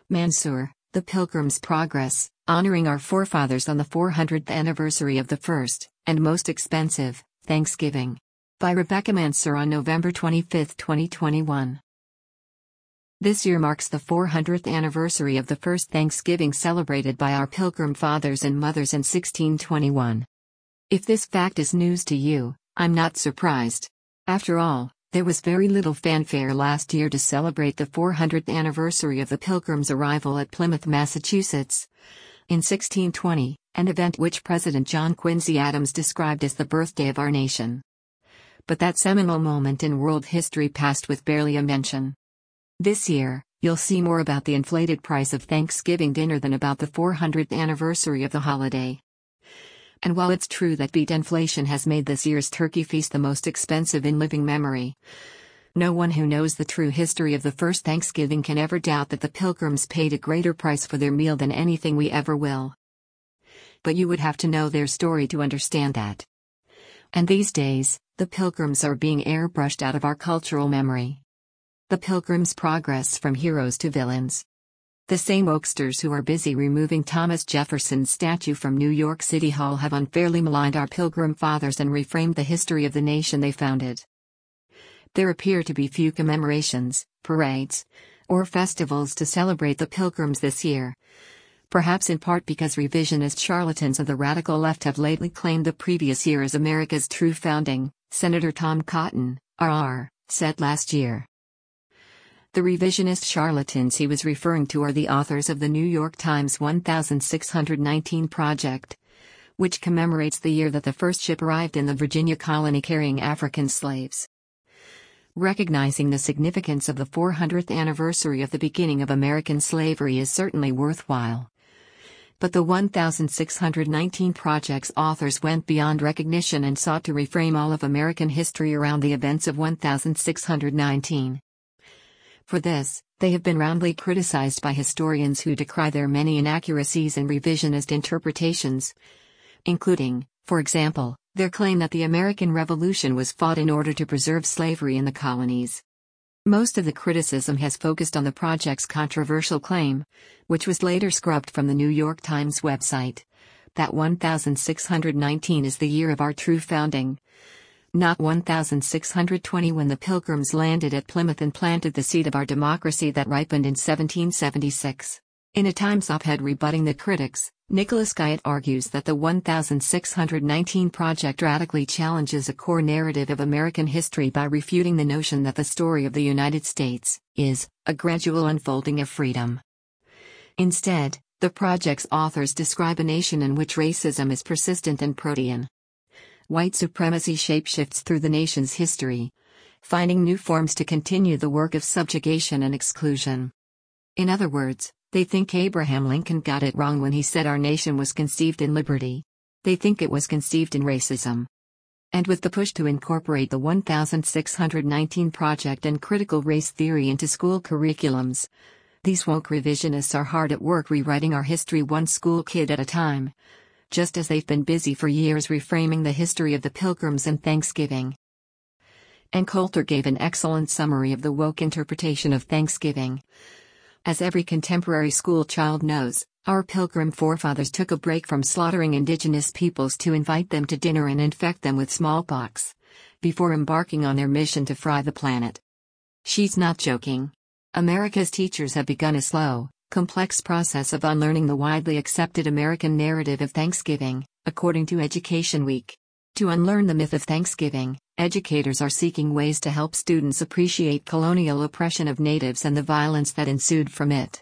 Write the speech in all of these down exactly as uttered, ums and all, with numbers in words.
Mansour, The Pilgrim's Progress, honoring our forefathers on the four hundredth anniversary of the first, and most expensive, Thanksgiving. By Rebecca Mansour on November twenty-fifth, twenty twenty-one. This year marks the four hundredth anniversary of the first Thanksgiving celebrated by our Pilgrim fathers and mothers in sixteen twenty-one. If this fact is news to you, I'm not surprised. After all, there was very little fanfare last year to celebrate the four hundredth anniversary of the Pilgrims' arrival at Plymouth, Massachusetts, in sixteen twenty, an event which President John Quincy Adams described as the birthday of our nation. But that seminal moment in world history passed with barely a mention. This year, you'll see more about the inflated price of Thanksgiving dinner than about the four hundredth anniversary of the holiday. And while it's true that beat inflation has made this year's turkey feast the most expensive in living memory, no one who knows the true history of the first Thanksgiving can ever doubt that the Pilgrims paid a greater price for their meal than anything we ever will. But you would have to know their story to understand that. And these days, the Pilgrims are being airbrushed out of our cultural memory. The Pilgrims' Progress from heroes to villains. The same oaksters who are busy removing Thomas Jefferson's statue from New York City Hall have unfairly maligned our Pilgrim fathers and reframed the history of the nation they founded. There appear to be few commemorations, parades, or festivals to celebrate the Pilgrims this year. Perhaps in part because revisionist charlatans of the radical left have lately claimed the previous year as America's true founding, Senator Tom Cotton, R R, said last year. The revisionist charlatans he was referring to are the authors of the New York Times sixteen nineteen Project, which commemorates the year that the first ship arrived in the Virginia colony carrying African slaves. Recognizing the significance of the four hundredth anniversary of the beginning of American slavery is certainly worthwhile. But the sixteen nineteen Project's authors went beyond recognition and sought to reframe all of American history around the events of sixteen nineteen. For this, they have been roundly criticized by historians who decry their many inaccuracies and revisionist interpretations, including, for example, their claim that the American Revolution was fought in order to preserve slavery in the colonies. Most of the criticism has focused on the project's controversial claim, which was later scrubbed from the New York Times website, that sixteen nineteen is the year of our true founding, not sixteen twenty when the Pilgrims landed at Plymouth and planted the seed of our democracy that ripened in seventeen seventy-six. In a Times op-ed rebutting the critics, Nicholas Guyot argues that the sixteen nineteen Project radically challenges a core narrative of American history by refuting the notion that the story of the United States is a gradual unfolding of freedom. Instead, the project's authors describe a nation in which racism is persistent and protean. White supremacy shapeshifts through the nation's history, finding new forms to continue the work of subjugation and exclusion. In other words, they think Abraham Lincoln got it wrong when he said our nation was conceived in liberty. They think it was conceived in racism. And with the push to incorporate the sixteen nineteen Project and critical race theory into school curriculums, these woke revisionists are hard at work rewriting our history one school kid at a time, just as they've been busy for years reframing the history of the Pilgrims and Thanksgiving. Ann Coulter gave an excellent summary of the woke interpretation of Thanksgiving. As every contemporary school child knows, our Pilgrim forefathers took a break from slaughtering indigenous peoples to invite them to dinner and infect them with smallpox, before embarking on their mission to fry the planet. She's not joking. America's teachers have begun a slow, complex process of unlearning the widely accepted American narrative of Thanksgiving, according to Education Week. To unlearn the myth of Thanksgiving, educators are seeking ways to help students appreciate colonial oppression of natives and the violence that ensued from it.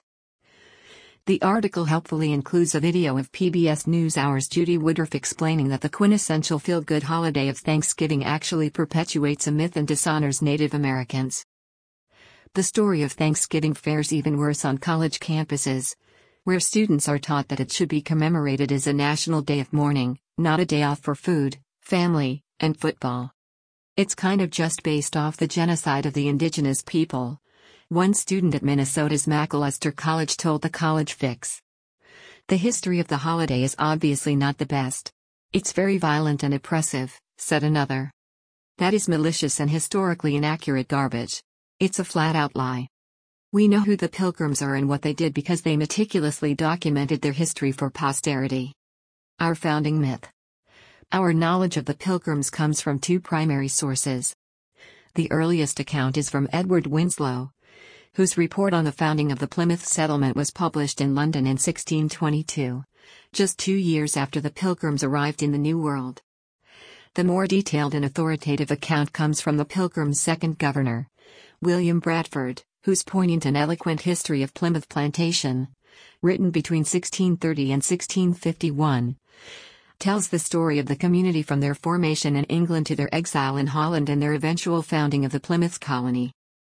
The article helpfully includes a video of P B S NewsHour's Judy Woodruff explaining that the quintessential feel-good holiday of Thanksgiving actually perpetuates a myth and dishonors Native Americans. The story of Thanksgiving fares even worse on college campuses, where students are taught that it should be commemorated as a national day of mourning, not a day off for food, family, and football. It's kind of just based off the genocide of the indigenous people. One student at Minnesota's Macalester College told the College Fix. The history of the holiday is obviously not the best. It's very violent and oppressive, said another. That is malicious and historically inaccurate garbage. It's a flat-out lie. We know who the Pilgrims are and what they did because they meticulously documented their history for posterity. Our founding myth. Our knowledge of the Pilgrims comes from two primary sources. The earliest account is from Edward Winslow, whose report on the founding of the Plymouth settlement was published in London in sixteen twenty-two, just two years after the Pilgrims arrived in the New World. The more detailed and authoritative account comes from the Pilgrims' second governor, William Bradford, whose poignant and eloquent history of Plymouth Plantation, written between sixteen thirty and sixteen fifty-one, tells the story of the community from their formation in England to their exile in Holland and their eventual founding of the Plymouth colony.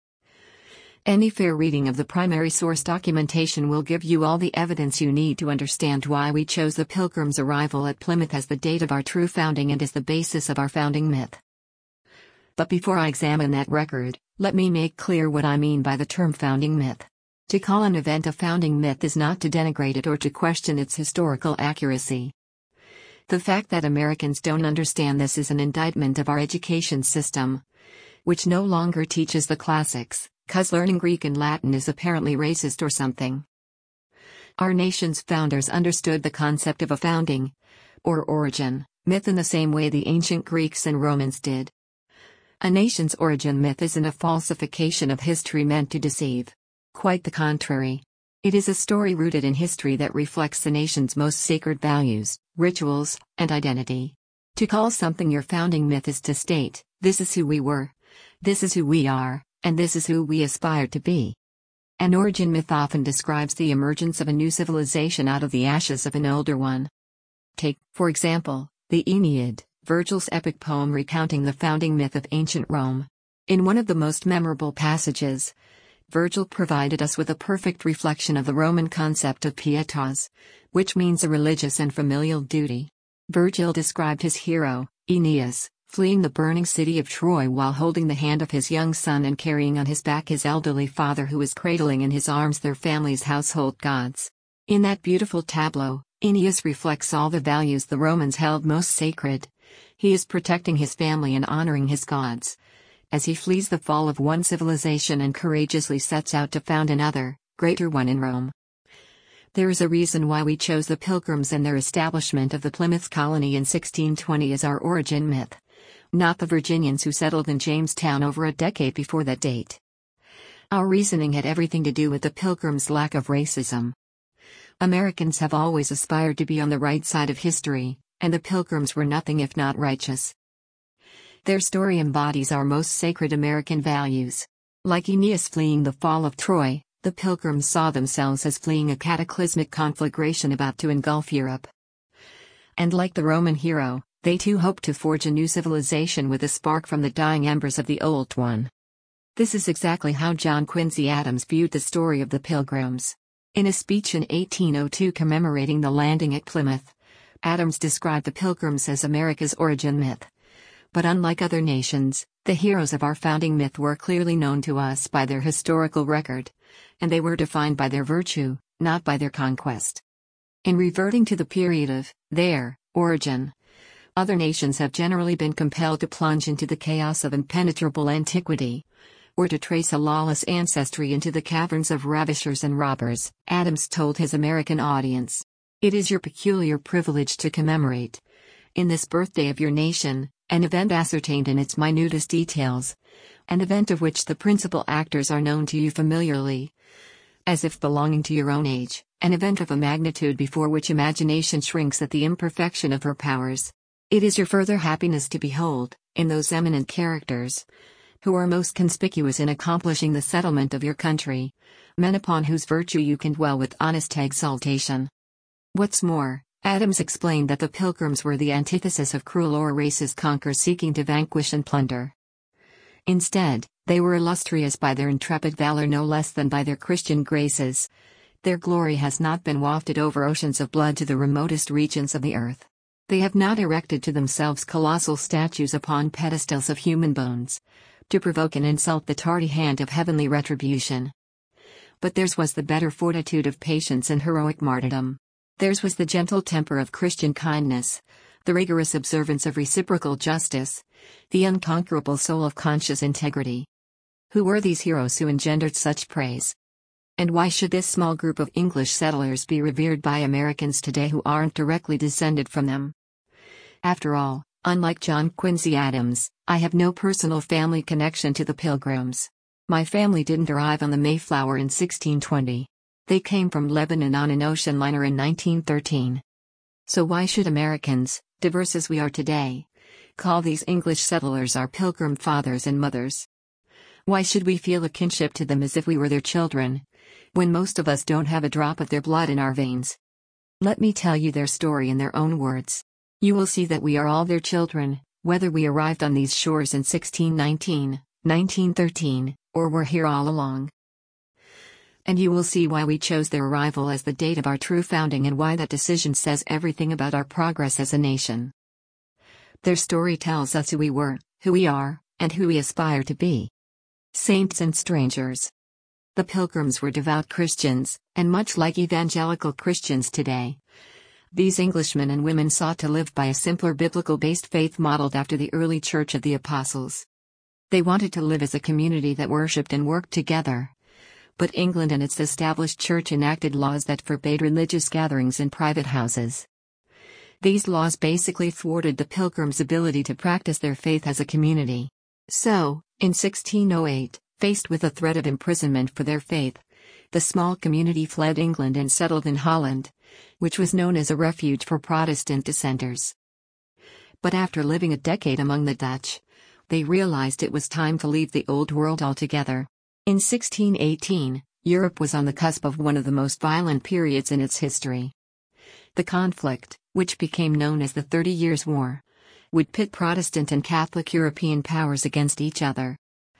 Any fair reading of the primary source documentation will give you all the evidence you need to understand why we chose the Pilgrims' arrival at Plymouth as the date of our true founding and as the basis of our founding myth. But before I examine that record, let me make clear what I mean by the term founding myth. To call an event a founding myth is not to denigrate it or to question its historical accuracy. The fact that Americans don't understand this is an indictment of our education system, which no longer teaches the classics, 'cause learning Greek and Latin is apparently racist or something. Our nation's founders understood the concept of a founding, or origin, myth in the same way the ancient Greeks and Romans did. A nation's origin myth isn't a falsification of history meant to deceive. Quite the contrary. It is a story rooted in history that reflects the nation's most sacred values, rituals, and identity. To call something your founding myth is to state, this is who we were, this is who we are, and this is who we aspire to be. An origin myth often describes the emergence of a new civilization out of the ashes of an older one. Take, for example, the Aeneid, Virgil's epic poem recounting the founding myth of ancient Rome. In one of the most memorable passages, Virgil provided us with a perfect reflection of the Roman concept of pietas, which means a religious and familial duty. Virgil described his hero, Aeneas, fleeing the burning city of Troy while holding the hand of his young son and carrying on his back his elderly father who was cradling in his arms their family's household gods. In that beautiful tableau, Aeneas reflects all the values the Romans held most sacred. He is protecting his family and honoring his gods, as he flees the fall of one civilization and courageously sets out to found another, greater one in Rome. There is a reason why we chose the Pilgrims and their establishment of the Plymouth colony in sixteen twenty as our origin myth, not the Virginians who settled in Jamestown over a decade before that date. Our reasoning had everything to do with the Pilgrims' lack of racism. Americans have always aspired to be on the right side of history, and the Pilgrims were nothing if not righteous. Their story embodies our most sacred American values. Like Aeneas fleeing the fall of Troy, the Pilgrims saw themselves as fleeing a cataclysmic conflagration about to engulf Europe. And like the Roman hero, they too hoped to forge a new civilization with a spark from the dying embers of the old one. This is exactly how John Quincy Adams viewed the story of the Pilgrims. In a speech in eighteen oh two commemorating the landing at Plymouth, Adams described the Pilgrims as America's origin myth. But unlike other nations, the heroes of our founding myth were clearly known to us by their historical record, and they were defined by their virtue, not by their conquest. In reverting to the period of their origin, other nations have generally been compelled to plunge into the chaos of impenetrable antiquity, or to trace a lawless ancestry into the caverns of ravishers and robbers. Adams told his American audience, "It is your peculiar privilege to commemorate, in this birthday of your nation, an event ascertained in its minutest details, an event of which the principal actors are known to you familiarly, as if belonging to your own age, an event of a magnitude before which imagination shrinks at the imperfection of her powers. It is your further happiness to behold, in those eminent characters, who are most conspicuous in accomplishing the settlement of your country, men upon whose virtue you can dwell with honest exultation." What's more, Adams explained that the Pilgrims were the antithesis of cruel or racist conquerors seeking to vanquish and plunder. Instead, they were illustrious by their intrepid valor no less than by their Christian graces. Their glory has not been wafted over oceans of blood to the remotest regions of the earth. They have not erected to themselves colossal statues upon pedestals of human bones, to provoke and insult the tardy hand of heavenly retribution. But theirs was the better fortitude of patience and heroic martyrdom. Theirs was the gentle temper of Christian kindness, the rigorous observance of reciprocal justice, the unconquerable soul of conscious integrity. Who were these heroes who engendered such praise? And why should this small group of English settlers be revered by Americans today who aren't directly descended from them? After all, unlike John Quincy Adams, I have no personal family connection to the Pilgrims. My family didn't arrive on the Mayflower in sixteen twenty. They came from Lebanon on an ocean liner in nineteen thirteen. So why should Americans, diverse as we are today, call these English settlers our Pilgrim fathers and mothers? Why should we feel a kinship to them as if we were their children, when most of us don't have a drop of their blood in our veins? Let me tell you their story in their own words. You will see that we are all their children, whether we arrived on these shores in sixteen nineteen, nineteen thirteen, or were here all along. And you will see why we chose their arrival as the date of our true founding and why that decision says everything about our progress as a nation. Their story tells us who we were, who we are, and who we aspire to be. Saints and strangers. The Pilgrims were devout Christians, and much like evangelical Christians today, these Englishmen and women sought to live by a simpler biblical-based faith modeled after the early Church of the Apostles. They wanted to live as a community that worshipped and worked together. But England and its established church enacted laws that forbade religious gatherings in private houses. These laws basically thwarted the Pilgrims' ability to practice their faith as a community. So, in sixteen oh eight, faced with the threat of imprisonment for their faith, the small community fled England and settled in Holland, which was known as a refuge for Protestant dissenters. But after living a decade among the Dutch, they realized it was time to leave the Old World altogether. In sixteen eighteen, Europe was on the cusp of one of the most violent periods in its history. The conflict, which became known as the Thirty Years' War, would pit Protestant and Catholic European powers against each other.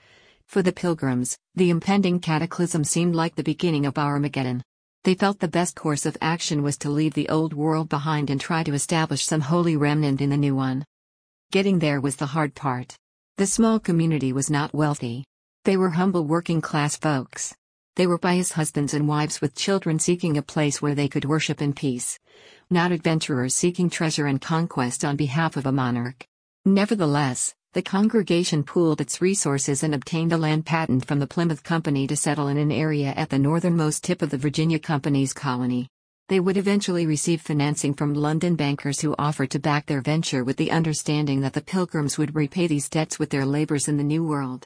For the Pilgrims, the impending cataclysm seemed like the beginning of Armageddon. They felt the best course of action was to leave the old world behind and try to establish some holy remnant in the new one. Getting there was the hard part. The small community was not wealthy. They were humble working-class folks. They were pious husbands and wives with children seeking a place where they could worship in peace, not adventurers seeking treasure and conquest on behalf of a monarch. Nevertheless, the congregation pooled its resources and obtained a land patent from the Plymouth Company to settle in an area at the northernmost tip of the Virginia Company's colony. They would eventually receive financing from London bankers who offered to back their venture with the understanding that the Pilgrims would repay these debts with their labors in the New World.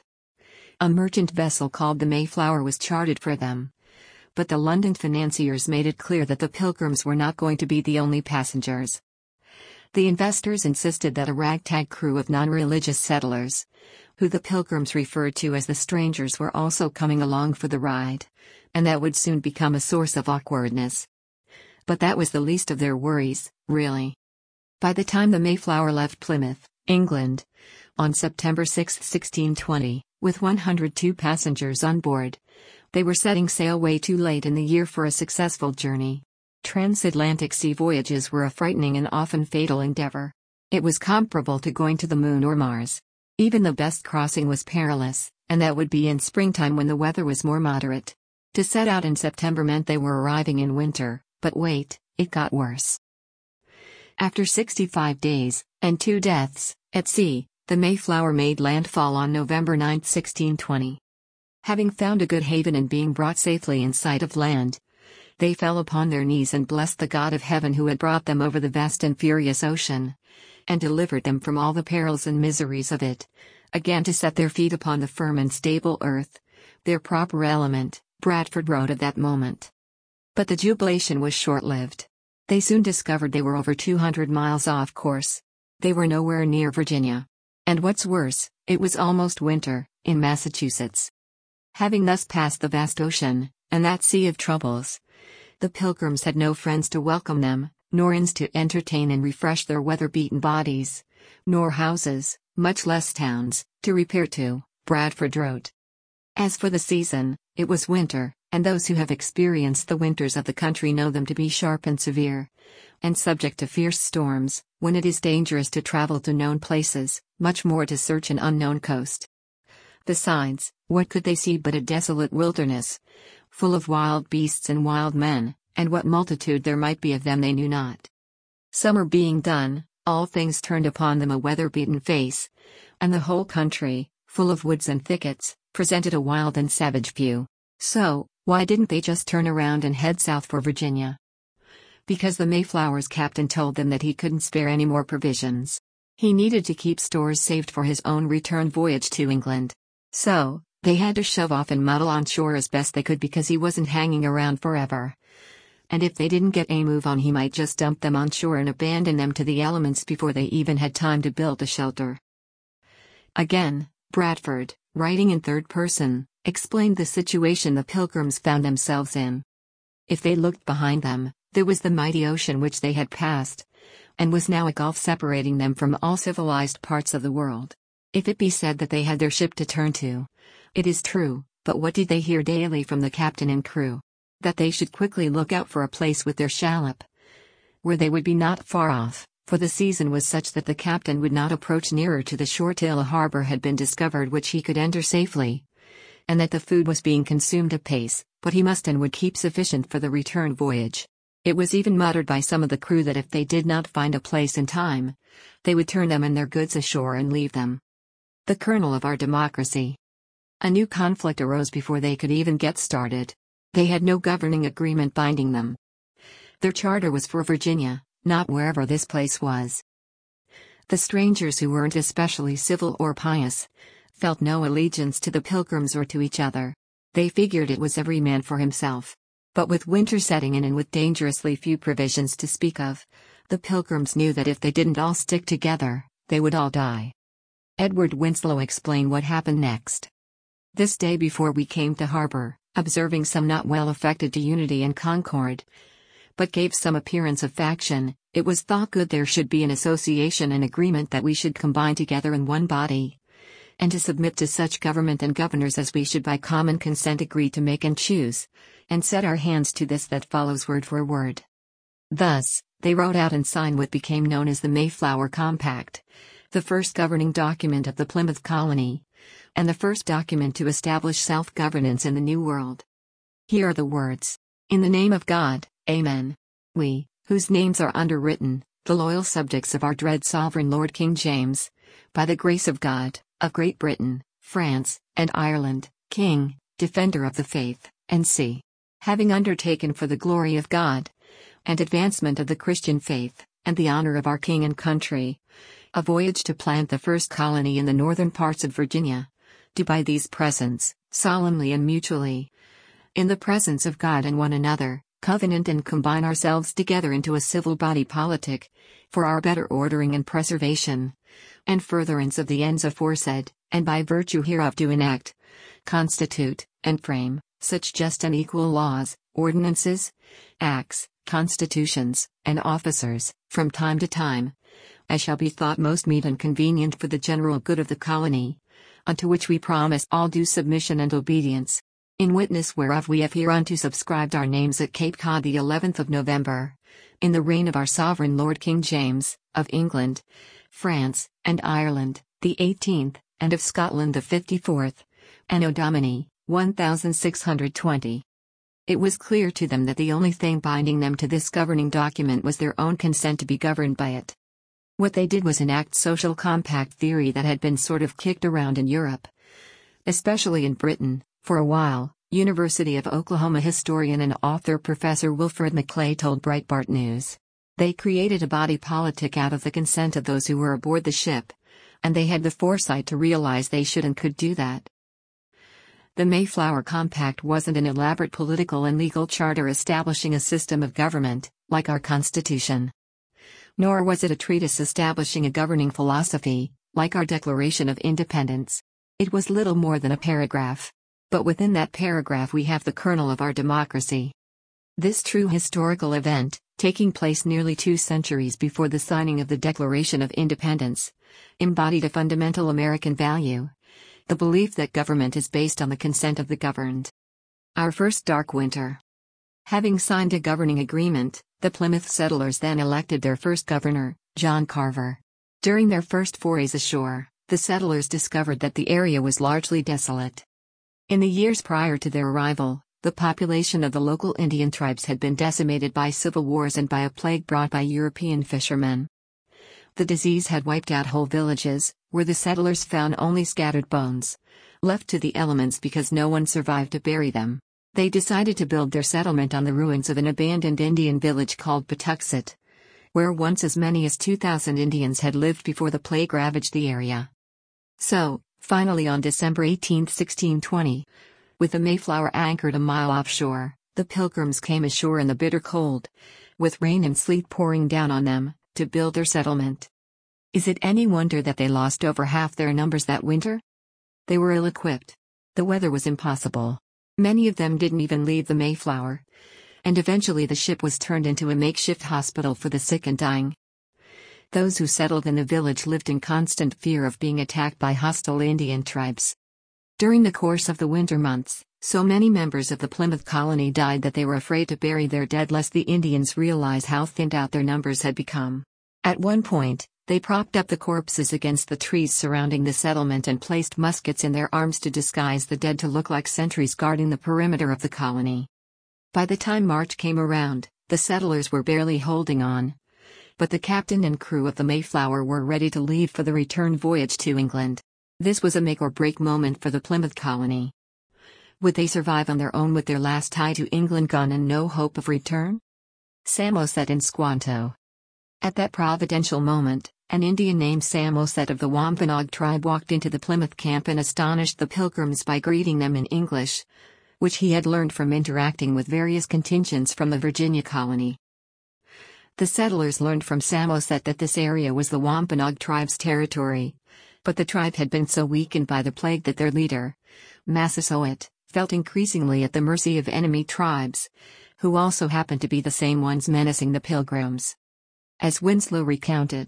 A merchant vessel called the Mayflower was chartered for them. But the London financiers made it clear that the Pilgrims were not going to be the only passengers. The investors insisted that a ragtag crew of non-religious settlers, who the Pilgrims referred to as the strangers, were also coming along for the ride, and that would soon become a source of awkwardness. But that was the least of their worries, really. By the time the Mayflower left Plymouth, England, on September sixth, sixteen twenty, with one hundred two passengers on board, they were setting sail way too late in the year for a successful journey. Transatlantic sea voyages were a frightening and often fatal endeavor. It was comparable to going to the moon or Mars. Even the best crossing was perilous, and that would be in springtime when the weather was more moderate. To set out in September meant they were arriving in winter, but wait, it got worse. After sixty-five days, and two deaths, at sea, the Mayflower made landfall on November ninth, sixteen twenty. Having found a good haven and being brought safely in sight of land, they fell upon their knees and blessed the God of heaven who had brought them over the vast and furious ocean, and delivered them from all the perils and miseries of it, again to set their feet upon the firm and stable earth, their proper element, Bradford wrote at that moment. But the jubilation was short-lived. They soon discovered they were over two hundred miles off course. They were nowhere near Virginia. And what's worse, it was almost winter, in Massachusetts. Having thus passed the vast ocean, and that sea of troubles, the Pilgrims had no friends to welcome them, nor inns to entertain and refresh their weather-beaten bodies, nor houses, much less towns, to repair to, Bradford wrote. As for the season, it was winter, and those who have experienced the winters of the country know them to be sharp and severe, and subject to fierce storms, when it is dangerous to travel to known places, much more to search an unknown coast. Besides, what could they see but a desolate wilderness, full of wild beasts and wild men, and what multitude there might be of them they knew not. Summer being done, all things turned upon them a weather-beaten face, and the whole country, full of woods and thickets, presented a wild and savage view. So, Why didn't they just turn around and head south for Virginia? Because the Mayflower's captain told them that he couldn't spare any more provisions. He needed to keep stores saved for his own return voyage to England. So, they had to shove off and muddle on shore as best they could because he wasn't hanging around forever. And if they didn't get a move on, he might just dump them on shore and abandon them to the elements before they even had time to build a shelter. Again, Bradford, writing in third person, explained the situation the Pilgrims found themselves in. If they looked behind them, there was the mighty ocean which they had passed, and was now a gulf separating them from all civilized parts of the world. If it be said that they had their ship to turn to, it is true, but what did they hear daily from the captain and crew? That they should quickly look out for a place with their shallop, where they would be not far off, for the season was such that the captain would not approach nearer to the shore till a harbor had been discovered which he could enter safely, and that the food was being consumed apace, but he must and would keep sufficient for the return voyage. It was even muttered by some of the crew that if they did not find a place in time, they would turn them and their goods ashore and leave them. The kernel of our democracy. A new conflict arose before they could even get started. They had no governing agreement binding them. Their charter was for Virginia, not wherever this place was. The strangers, who weren't especially civil or pious, felt no allegiance to the Pilgrims or to each other. They figured it was every man for himself. But with winter setting in and with dangerously few provisions to speak of, the Pilgrims knew that if they didn't all stick together, they would all die. Edward Winslow explained what happened next. This day before we came to harbor, observing some not well affected to unity and concord, but gave some appearance of faction, it was thought good there should be an association and agreement that we should combine together in one body, and to submit to such government and governors as we should by common consent agree to make and choose, and set our hands to this that follows word for word. Thus, they wrote out and signed what became known as the Mayflower Compact, the first governing document of the Plymouth colony, and the first document to establish self-governance in the New World. Here are the words. In the name of God, Amen. We, whose names are underwritten, the loyal subjects of our dread sovereign Lord King James, by the grace of God, of Great Britain, France, and Ireland, King, Defender of the Faith, and C. Having undertaken for the glory of God, and advancement of the Christian faith, and the honor of our King and country, a voyage to plant the first colony in the northern parts of Virginia, do by these presents, solemnly and mutually, in the presence of God and one another, covenant and combine ourselves together into a civil body politic, for our better ordering and preservation, and furtherance of the ends aforesaid, and by virtue hereof do enact, constitute, and frame, such just and equal laws, ordinances, acts, constitutions, and officers, from time to time, as shall be thought most meet and convenient for the general good of the colony, unto which we promise all due submission and obedience. In witness whereof we have hereunto subscribed our names at Cape Cod the eleventh of November, in the reign of our sovereign Lord King James, of England, France, and Ireland, the eighteenth, and of Scotland the fifty-fourth, Anno Domini, one thousand six hundred twenty. It was clear to them that the only thing binding them to this governing document was their own consent to be governed by it. What they did was enact social compact theory that had been sort of kicked around in Europe, especially in Britain, for a while. University of Oklahoma historian and author Professor Wilfred McClay told Breitbart News. They created a body politic out of the consent of those who were aboard the ship, and they had the foresight to realize they should and could do that. The Mayflower Compact wasn't an elaborate political and legal charter establishing a system of government, like our Constitution. Nor was it a treatise establishing a governing philosophy, like our Declaration of Independence. It was little more than a paragraph. But within that paragraph we have the kernel of our democracy. This true historical event, taking place nearly two centuries before the signing of the Declaration of Independence, embodied a fundamental American value: the belief that government is based on the consent of the governed. Our first dark winter. Having signed a governing agreement, the Plymouth settlers then elected their first governor, John Carver. During their first forays ashore, the settlers discovered that the area was largely desolate. In the years prior to their arrival, the population of the local Indian tribes had been decimated by civil wars and by a plague brought by European fishermen. The disease had wiped out whole villages, where the settlers found only scattered bones, left to the elements because no one survived to bury them. They decided to build their settlement on the ruins of an abandoned Indian village called Patuxet, where once as many as two thousand Indians had lived before the plague ravaged the area. So, finally on December eighteenth sixteen twenty, with the Mayflower anchored a mile offshore, the Pilgrims came ashore in the bitter cold, with rain and sleet pouring down on them, to build their settlement. Is it any wonder that they lost over half their numbers that winter? They were ill-equipped. The weather was impossible. Many of them didn't even leave the Mayflower, and eventually the ship was turned into a makeshift hospital for the sick and dying. Those who settled in the village lived in constant fear of being attacked by hostile Indian tribes. During the course of the winter months, so many members of the Plymouth colony died that they were afraid to bury their dead lest the Indians realize how thinned out their numbers had become. At one point, they propped up the corpses against the trees surrounding the settlement and placed muskets in their arms to disguise the dead to look like sentries guarding the perimeter of the colony. By the time March came around, the settlers were barely holding on. But the captain and crew of the Mayflower were ready to leave for the return voyage to England. This was a make-or-break moment for the Plymouth colony. Would they survive on their own with their last tie to England gone and no hope of return? Samoset and Squanto. At that providential moment, an Indian named Samoset of the Wampanoag tribe walked into the Plymouth camp and astonished the Pilgrims by greeting them in English, which he had learned from interacting with various contingents from the Virginia colony. The settlers learned from Samoset that this area was the Wampanoag tribe's territory, but the tribe had been so weakened by the plague that their leader, Massasoit, felt increasingly at the mercy of enemy tribes, who also happened to be the same ones menacing the Pilgrims. As Winslow recounted,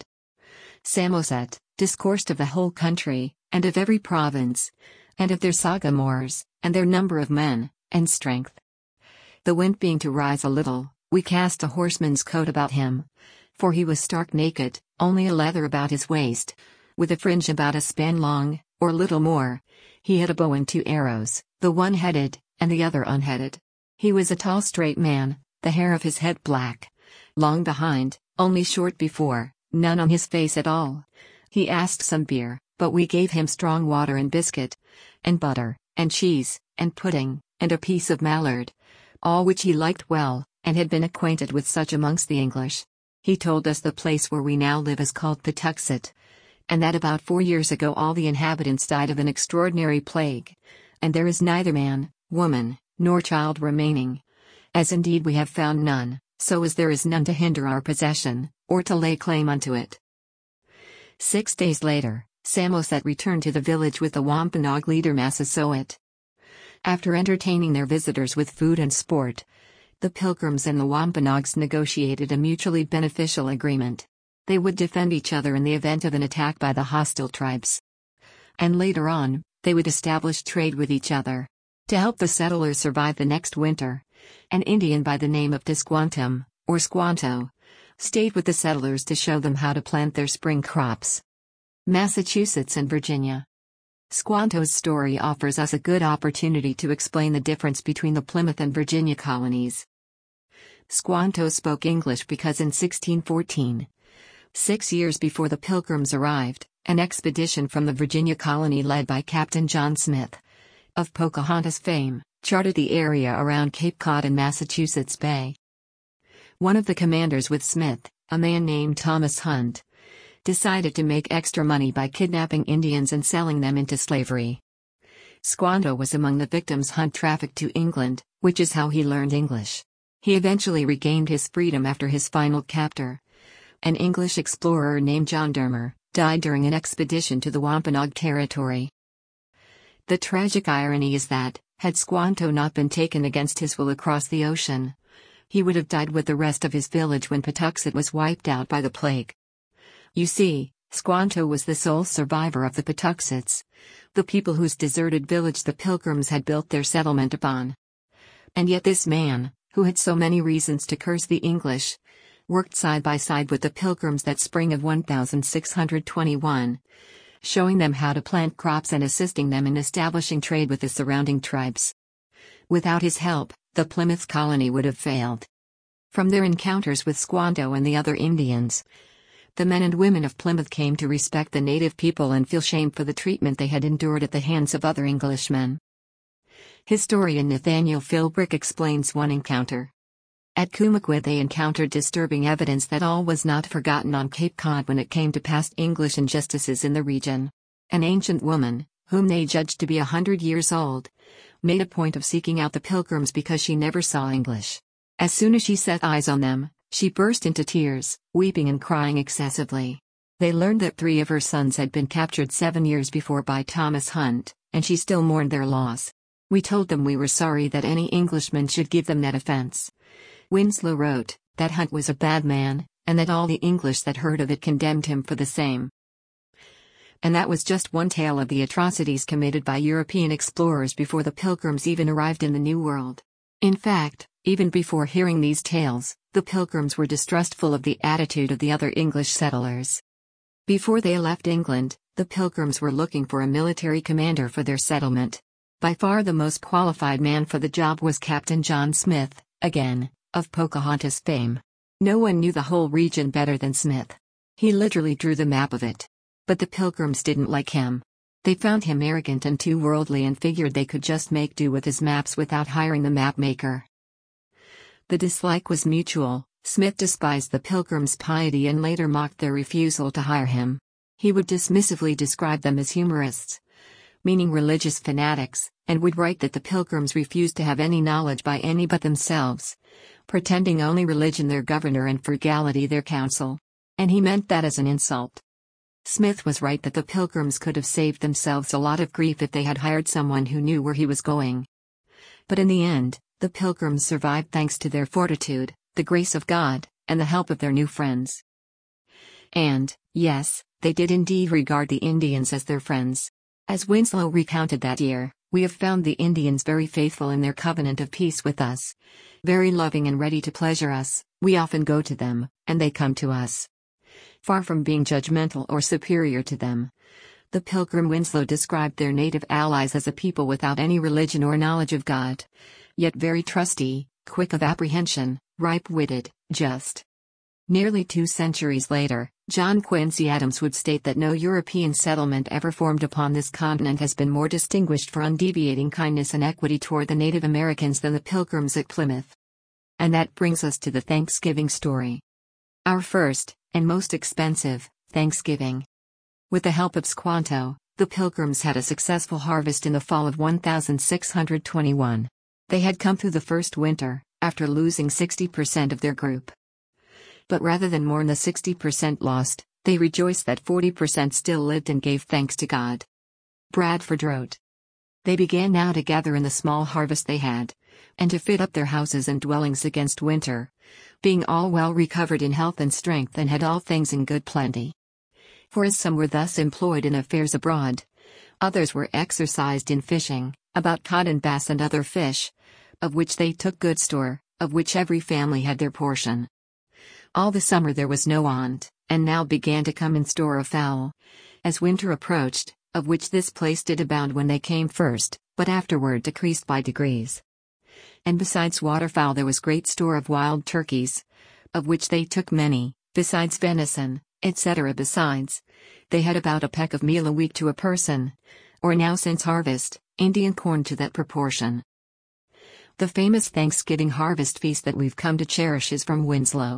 Samoset discoursed of the whole country, and of every province, and of their sagamores, and their number of men, and strength. The wind being to rise a little, we cast a horseman's coat about him, for he was stark naked, only a leather about his waist, with a fringe about a span long, or little more. He had a bow and two arrows, the one headed, and the other unheaded. He was a tall straight man, the hair of his head black, long behind, only short before, none on his face at all. He asked some beer, but we gave him strong water and biscuit, and butter, and cheese, and pudding, and a piece of mallard, all which he liked well, and had been acquainted with such amongst the English. He told us the place where we now live is called Patuxet, and that about four years ago all the inhabitants died of an extraordinary plague, and there is neither man, woman, nor child remaining, as indeed we have found none, so as there is none to hinder our possession, or to lay claim unto it. Six days later, Samoset returned to the village with the Wampanoag leader Massasoit. After entertaining their visitors with food and sport, the Pilgrims and the Wampanoags negotiated a mutually beneficial agreement. They would defend each other in the event of an attack by the hostile tribes. And later on, they would establish trade with each other. To help the settlers survive the next winter, an Indian by the name of Tisquantum, or Squanto, stayed with the settlers to show them how to plant their spring crops. Massachusetts and Virginia. Squanto's story offers us a good opportunity to explain the difference between the Plymouth and Virginia colonies. Squanto spoke English because in sixteen fourteen, six years before the Pilgrims arrived, an expedition from the Virginia colony led by Captain John Smith, of Pocahontas fame, charted the area around Cape Cod and Massachusetts Bay. One of the commanders with Smith, a man named Thomas Hunt, decided to make extra money by kidnapping Indians and selling them into slavery. Squanto was among the victims Hunt trafficked to England, which is how he learned English. He eventually regained his freedom after his final captor. An English explorer named John Dermer died during an expedition to the Wampanoag territory. The tragic irony is that, had Squanto not been taken against his will across the ocean, he would have died with the rest of his village when Patuxet was wiped out by the plague. You see, Squanto was the sole survivor of the Patuxets, the people whose deserted village the Pilgrims had built their settlement upon. And yet this man, who had so many reasons to curse the English, worked side by side with the Pilgrims that spring of one thousand six hundred twenty-one, showing them how to plant crops and assisting them in establishing trade with the surrounding tribes. Without his help, the Plymouth colony would have failed. From their encounters with Squanto and the other Indians, the men and women of Plymouth came to respect the native people and feel shame for the treatment they had endured at the hands of other Englishmen. Historian Nathaniel Philbrick explains one encounter. At Coomaquid they encountered disturbing evidence that all was not forgotten on Cape Cod when it came to past English injustices in the region. An ancient woman, whom they judged to be a hundred years old, made a point of seeking out the Pilgrims because she never saw English. As soon as she set eyes on them, she burst into tears, weeping and crying excessively. They learned that three of her sons had been captured seven years before by Thomas Hunt, and she still mourned their loss. We told them we were sorry that any Englishman should give them that offense. Winslow wrote that Hunt was a bad man, and that all the English that heard of it condemned him for the same. And that was just one tale of the atrocities committed by European explorers before the Pilgrims even arrived in the New World. In fact, even before hearing these tales, the Pilgrims were distrustful of the attitude of the other English settlers. Before they left England, the Pilgrims were looking for a military commander for their settlement. By far the most qualified man for the job was Captain John Smith, again, of Pocahontas fame. No one knew the whole region better than Smith. He literally drew the map of it. But the Pilgrims didn't like him. They found him arrogant and too worldly and figured they could just make do with his maps without hiring the map maker. The dislike was mutual. Smith despised the Pilgrims' piety and later mocked their refusal to hire him. He would dismissively describe them as humorists, meaning religious fanatics, and would write that the Pilgrims refused to have any knowledge by any but themselves, pretending only religion their governor and frugality their counsel. And he meant that as an insult. Smith was right that the Pilgrims could have saved themselves a lot of grief if they had hired someone who knew where he was going. But in the end, the Pilgrims survived thanks to their fortitude, the grace of God, and the help of their new friends. And, yes, they did indeed regard the Indians as their friends. As Winslow recounted that year, we have found the Indians very faithful in their covenant of peace with us. Very loving and ready to pleasure us, we often go to them, and they come to us. Far from being judgmental or superior to them, the Pilgrim Winslow described their native allies as a people without any religion or knowledge of God, yet very trusty, quick of apprehension, ripe-witted, just. Nearly two centuries later, John Quincy Adams would state that no European settlement ever formed upon this continent has been more distinguished for undeviating kindness and equity toward the Native Americans than the Pilgrims at Plymouth. And that brings us to the Thanksgiving story. Our first, and most expensive, Thanksgiving. With the help of Squanto, the Pilgrims had a successful harvest in the fall of one thousand six hundred twenty-one. They had come through the first winter, after losing sixty percent of their group. But rather than mourn the sixty percent lost, they rejoiced that forty percent still lived and gave thanks to God. Bradford wrote. They began now to gather in the small harvest they had, and to fit up their houses and dwellings against winter, being all well recovered in health and strength and had all things in good plenty. For as some were thus employed in affairs abroad, others were exercised in fishing, about cod and bass and other fish, of which they took good store, of which every family had their portion. All the summer there was no want, and now began to come in store of fowl, as winter approached, of which this place did abound when they came first, but afterward decreased by degrees. And besides waterfowl there was great store of wild turkeys, of which they took many, besides venison, et cetera. Besides, they had about a peck of meal a week to a person, or now since harvest, Indian corn to that proportion. The famous Thanksgiving harvest feast that we've come to cherish is from Winslow.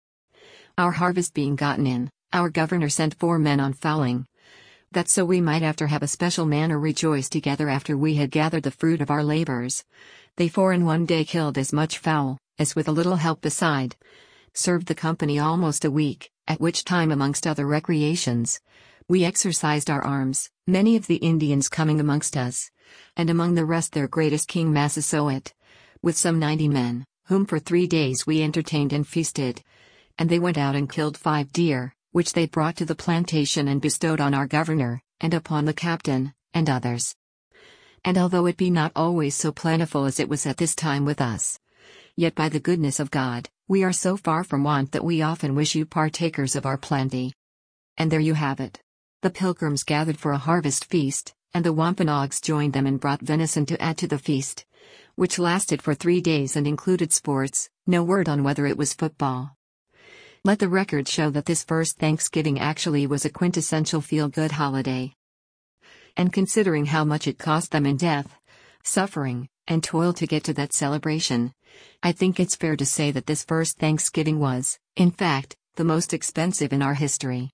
Our harvest being gotten in, our governor sent four men on fowling, that so we might after have a special manner rejoice together after we had gathered the fruit of our labors. They four in one day killed as much fowl, as with a little help beside, served the company almost a week, at which time amongst other recreations, we exercised our arms, many of the Indians coming amongst us, and among the rest their greatest King Massasoit, with some ninety men, whom for three days we entertained and feasted. And they went out and killed five deer, which they brought to the plantation and bestowed on our governor, and upon the captain, and others. And although it be not always so plentiful as it was at this time with us, yet by the goodness of God, we are so far from want that we often wish you partakers of our plenty. And there you have it. The Pilgrims gathered for a harvest feast, and the Wampanoags joined them and brought venison to add to the feast, which lasted for three days and included sports, no word on whether it was football. Let the record show that this first Thanksgiving actually was a quintessential feel-good holiday. And considering how much it cost them in death, suffering, and toiled to get to that celebration. I think it's fair to say that this first Thanksgiving was, in fact, the most expensive in our history.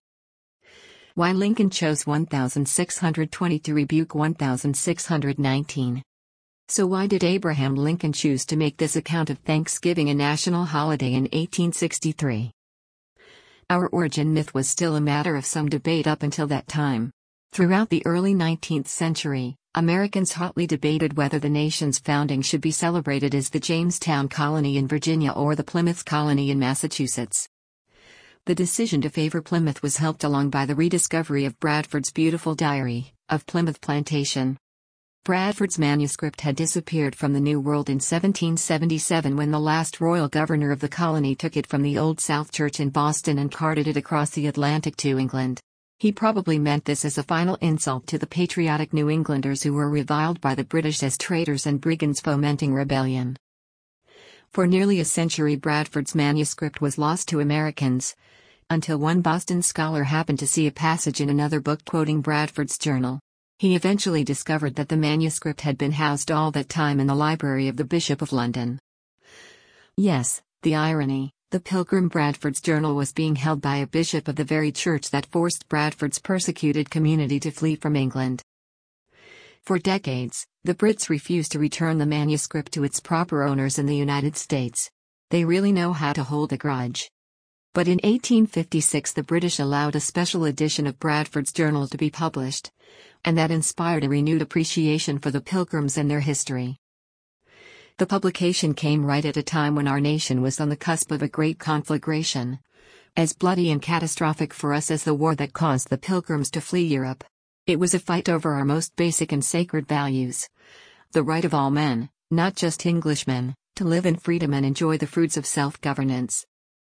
Why Lincoln chose one thousand six hundred twenty to rebuke one thousand six hundred nineteen. So why did Abraham Lincoln choose to make this account of Thanksgiving a national holiday in eighteen sixty-three? Our origin myth was still a matter of some debate up until that time. Throughout the early nineteenth century, Americans hotly debated whether the nation's founding should be celebrated as the Jamestown Colony in Virginia or the Plymouth Colony in Massachusetts. The decision to favor Plymouth was helped along by the rediscovery of Bradford's beautiful Diary of Plymouth Plantation. Bradford's manuscript had disappeared from the New World in seventeen seventy-seven when the last royal governor of the colony took it from the Old South Church in Boston and carted it across the Atlantic to England. He probably meant this as a final insult to the patriotic New Englanders who were reviled by the British as traitors and brigands fomenting rebellion. For nearly a century Bradford's manuscript was lost to Americans, until one Boston scholar happened to see a passage in another book quoting Bradford's journal. He eventually discovered that the manuscript had been housed all that time in the library of the Bishop of London. Yes, the irony, the Pilgrim Bradford's journal was being held by a bishop of the very church that forced Bradford's persecuted community to flee from England. For decades, the Brits refused to return the manuscript to its proper owners in the United States. They really know how to hold a grudge. But in eighteen fifty-six the British allowed a special edition of Bradford's journal to be published, and that inspired a renewed appreciation for the Pilgrims and their history. The publication came right at a time when our nation was on the cusp of a great conflagration, as bloody and catastrophic for us as the war that caused the Pilgrims to flee Europe. It was a fight over our most basic and sacred values: the right of all men, not just Englishmen, to live in freedom and enjoy the fruits of self-governance.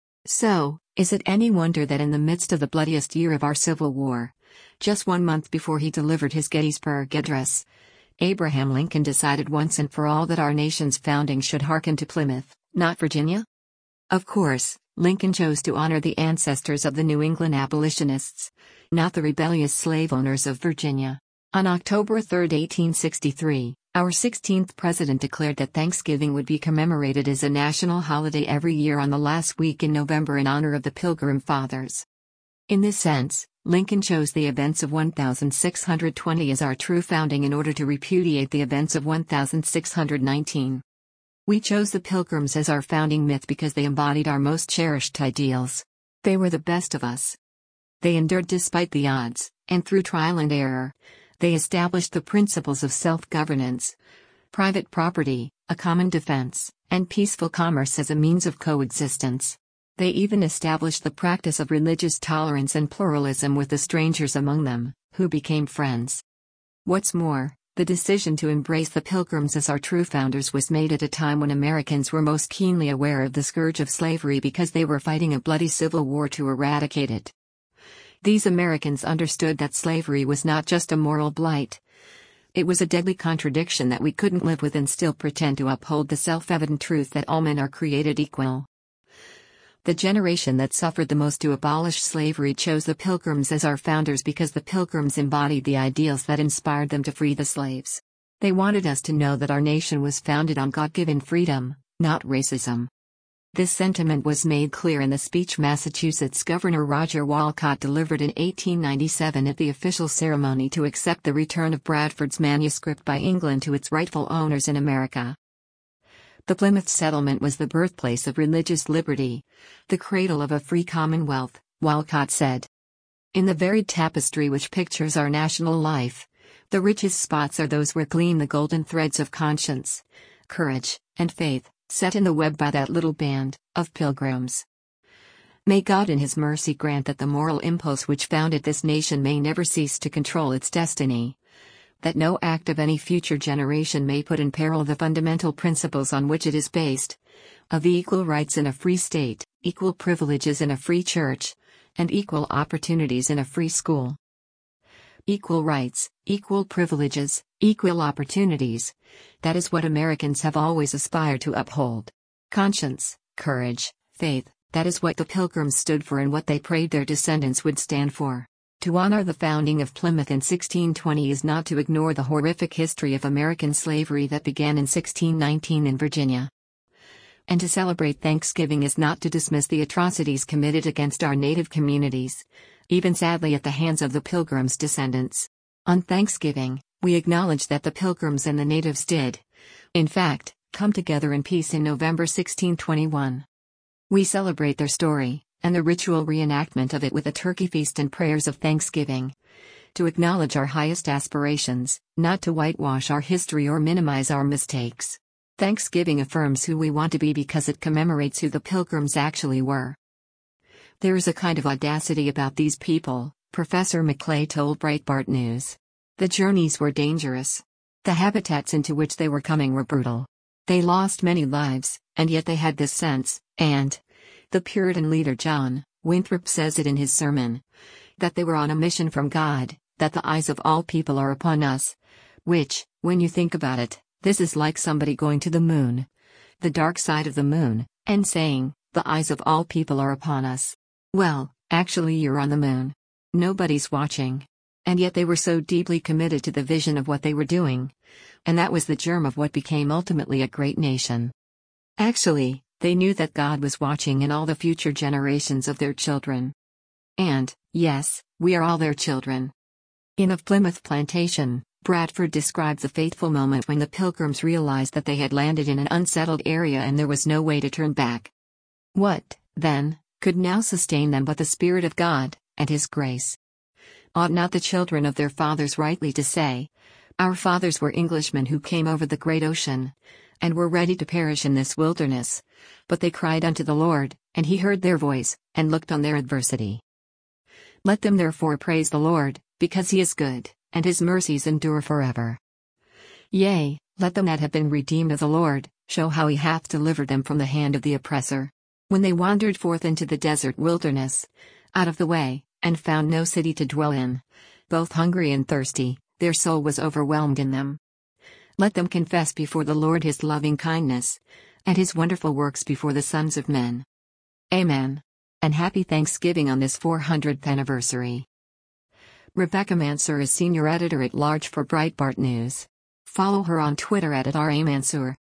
So, is it any wonder that in the midst of the bloodiest year of our Civil War, just one month before he delivered his Gettysburg Address, Abraham Lincoln decided once and for all that our nation's founding should hearken to Plymouth, not Virginia? Of course, Lincoln chose to honor the ancestors of the New England abolitionists, not the rebellious slave owners of Virginia. On October third, eighteen sixty-three, our sixteenth president declared that Thanksgiving would be commemorated as a national holiday every year on the last week in November in honor of the Pilgrim Fathers. In this sense, Lincoln chose the events of one thousand six hundred twenty as our true founding in order to repudiate the events of one thousand six hundred nineteen. We chose the Pilgrims as our founding myth because they embodied our most cherished ideals. They were the best of us. They endured despite the odds, and through trial and error, they established the principles of self-governance, private property, a common defense, and peaceful commerce as a means of coexistence. They even established the practice of religious tolerance and pluralism with the strangers among them, who became friends. What's more, the decision to embrace the Pilgrims as our true founders was made at a time when Americans were most keenly aware of the scourge of slavery because they were fighting a bloody civil war to eradicate it. These Americans understood that slavery was not just a moral blight. It was a deadly contradiction that we couldn't live with and still pretend to uphold the self-evident truth that all men are created equal. The generation that suffered the most to abolish slavery chose the Pilgrims as our founders because the Pilgrims embodied the ideals that inspired them to free the slaves. They wanted us to know that our nation was founded on God-given freedom, not racism. This sentiment was made clear in the speech Massachusetts Governor Roger Walcott delivered in eighteen ninety-seven at the official ceremony to accept the return of Bradford's manuscript by England to its rightful owners in America. The Plymouth settlement was the birthplace of religious liberty, the cradle of a free commonwealth, Walcott said. In the varied tapestry which pictures our national life, the richest spots are those where gleam the golden threads of conscience, courage, and faith, set in the web by that little band of pilgrims. May God in His mercy grant that the moral impulse which founded this nation may never cease to control its destiny, that no act of any future generation may put in peril the fundamental principles on which it is based, of equal rights in a free state, equal privileges in a free church, and equal opportunities in a free school. Equal rights, equal privileges, equal opportunities. That is what Americans have always aspired to uphold. Conscience, courage, faith, that is what the Pilgrims stood for and what they prayed their descendants would stand for. To honor the founding of Plymouth in sixteen twenty is not to ignore the horrific history of American slavery that began in sixteen nineteen in Virginia. And to celebrate Thanksgiving is not to dismiss the atrocities committed against our native communities, even sadly at the hands of the Pilgrims' descendants. On Thanksgiving, we acknowledge that the Pilgrims and the natives did, in fact, come together in peace in November sixteen twenty-one. We celebrate their story, and the ritual reenactment of it with a turkey feast and prayers of thanksgiving. To acknowledge our highest aspirations, not to whitewash our history or minimize our mistakes. Thanksgiving affirms who we want to be because it commemorates who the Pilgrims actually were. There is a kind of audacity about these people, Professor Maclay told Breitbart News. The journeys were dangerous. The habitats into which they were coming were brutal. They lost many lives, and yet they had this sense, and the Puritan leader John Winthrop says it in his sermon, that they were on a mission from God, that the eyes of all people are upon us. Which, when you think about it, this is like somebody going to the moon, the dark side of the moon, and saying, the eyes of all people are upon us. Well, actually you're on the moon. Nobody's watching. And yet they were so deeply committed to the vision of what they were doing. And that was the germ of what became ultimately a great nation. Actually, they knew that God was watching in all the future generations of their children. And, yes, we are all their children. In Of Plymouth Plantation, Bradford described the fateful moment when the Pilgrims realized that they had landed in an unsettled area and there was no way to turn back. What, then, could now sustain them but the Spirit of God, and His grace? Ought not the children of their fathers rightly to say, "Our fathers were Englishmen who came over the great ocean, and were ready to perish in this wilderness, but they cried unto the Lord, and He heard their voice, and looked on their adversity. Let them therefore praise the Lord, because He is good, and His mercies endure forever. Yea, let them that have been redeemed of the Lord, show how He hath delivered them from the hand of the oppressor. When they wandered forth into the desert wilderness, out of the way, and found no city to dwell in, both hungry and thirsty, their soul was overwhelmed in them. Let them confess before the Lord His loving kindness, and His wonderful works before the sons of men. Amen. And happy Thanksgiving on this four hundredth anniversary. Rebecca Mansour is Senior Editor-at-Large for Breitbart News. Follow her on Twitter at, at R A Mansour.